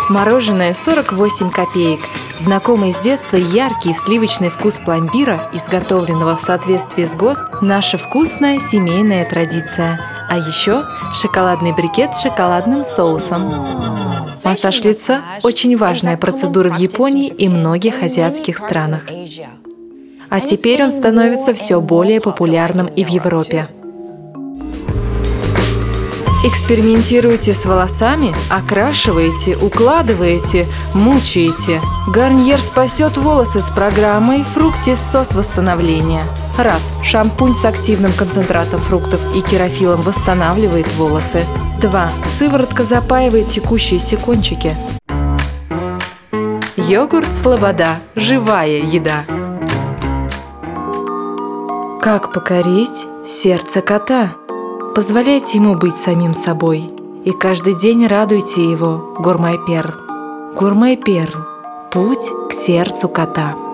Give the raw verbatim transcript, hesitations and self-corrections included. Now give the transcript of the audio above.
Мороженое сорок восемь копеек. Знакомый с детства яркий сливочный вкус пломбира, изготовленного в соответствии с ГОСТ, наша вкусная семейная традиция. А еще шоколадный брикет с шоколадным соусом. Массаж лица – очень важная процедура в Японии и многих азиатских странах. А теперь он становится все более популярным и в Европе. Экспериментируете с волосами, окрашиваете, укладываете, мучаете. Гарниер спасет волосы с программой «Фруктис Сос восстановления». Раз. Шампунь с активным концентратом фруктов и керафилом восстанавливает волосы. Два. Сыворотка запаивает текущиеся кончики. Йогурт Слобода. Живая еда. Как покорить сердце кота? Позволяйте ему быть самим собой. И каждый день радуйте его. Гурмэ Перл. Гурмэ Перл. Путь к сердцу кота.